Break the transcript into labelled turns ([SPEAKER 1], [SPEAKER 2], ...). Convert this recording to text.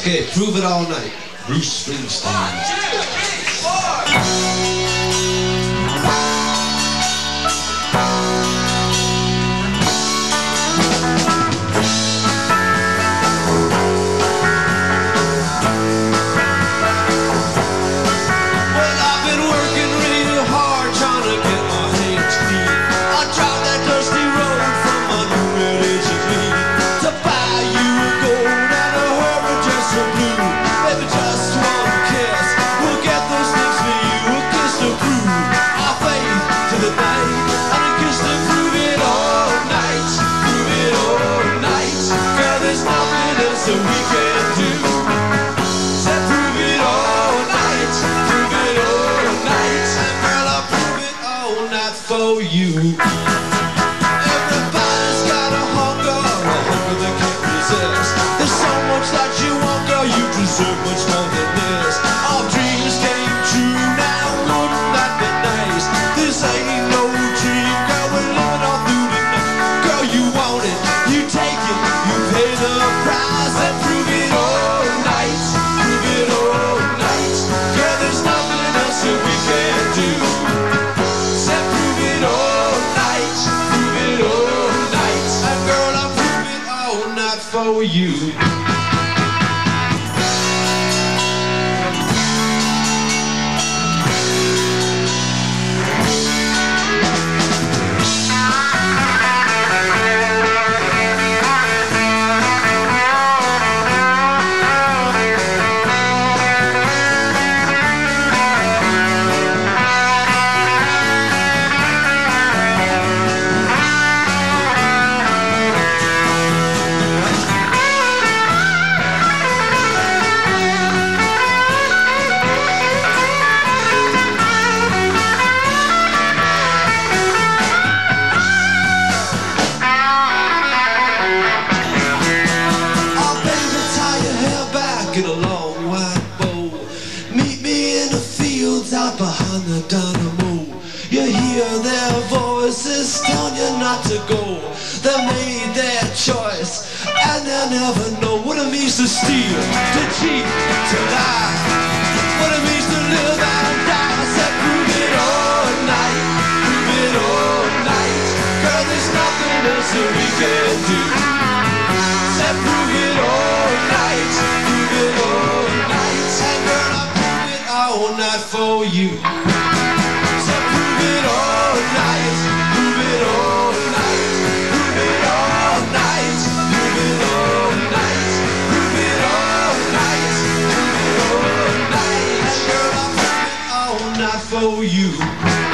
[SPEAKER 1] Okay, Prove It All Night, Bruce Springsteen.
[SPEAKER 2] So we can do. Said prove it all night, prove it all night. And girl, I'll prove it all night for you. Everybody's got a hunger they can't resist. There's so much that you want, girl, you deserve much more than this. Our dreams came true, now wouldn't that be nice? This ain't no dream, girl, we're living all through the night. Girl, you want it, you take it, you pay the price. And prove it all night, prove it all night. Girl, there's nothing else that we can do. Said prove it all night, prove it all night. And girl, I'll prove it all night for you.
[SPEAKER 1] Get a long white bow. Meet me in the fields out behind the dynamo. You hear their voices telling you not to go. They made their choice and they'll never know what it means to steal, to cheat, to lie, what it means to live and die. I said prove it all night, prove it all night. Girl, there's nothing else that we can do. Said prove it all night, prove it all night. And girl, I'll prove it all night for you. Said prove it all night, prove it all night, prove it all night, prove it all night, prove it all night, prove it all night. And girl, I'll prove it all night for you.